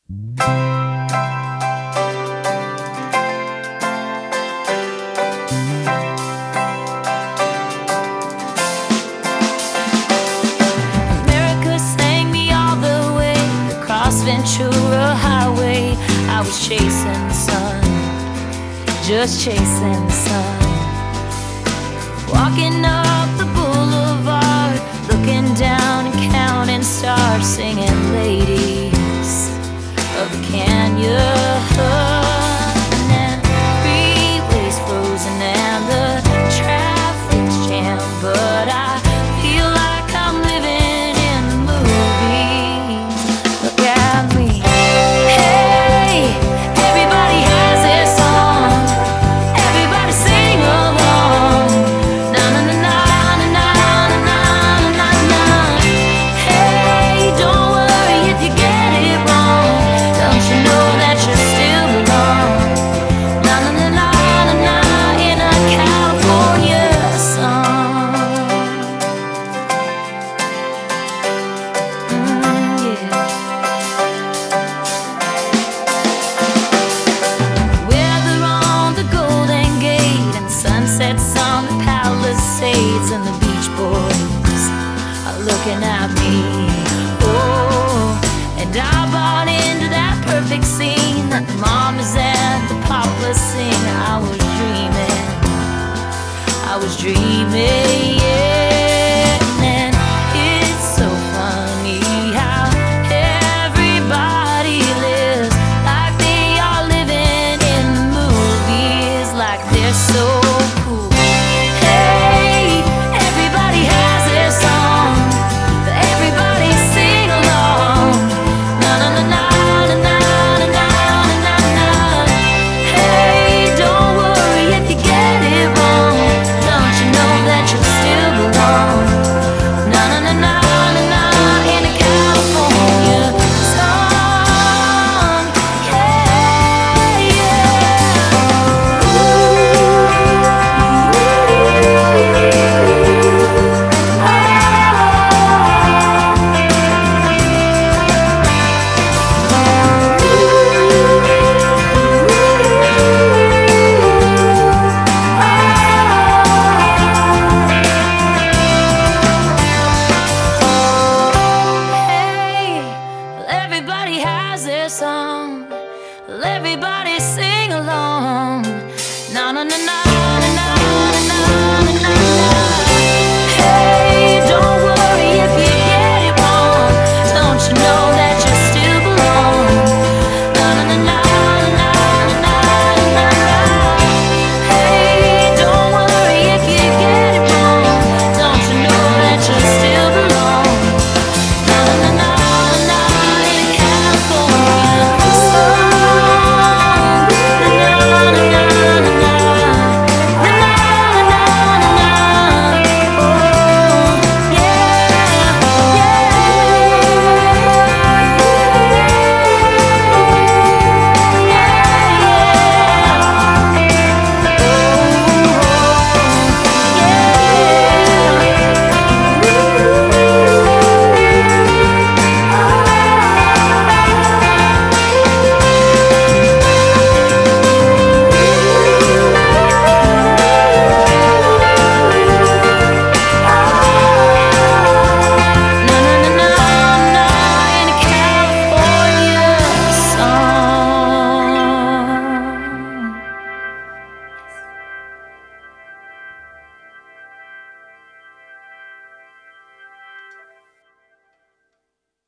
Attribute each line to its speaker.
Speaker 1: America sang me all the way across Ventura Highway. I was chasing the sun, just chasing the sun. Walking up the boulevard, looking down and counting stars, singing ladies of the canyon. And freeways frozen and the traffic's jammed, but I feel like I'm living in the movies. Look at me. Hey, everybody has their song. Everybody sing along. Na na na na na na na na na. Hey, don't worry if you get it wrong. Don't you know that you still belong? Na na na na na na in a California song. Yeah. Weather on the Golden Gate and sunsets on the Palisades, and the Beach Boys are looking at me. Oh, and I bought into that perfect scene that the mamas and the papas sing. I was dreaming, yeah. And it's so funny how everybody lives like they are living in the movies, like they're so cool. Hey, everybody has their song, everybody sing along. Na na na na na na na na na. Hey, don't worry if you get it wrong. Don't you know that you still belong? Na na na na na na in a California song. Yeah, Hey, everybody has their song. Everybody sing along. Na na na na na na na na na.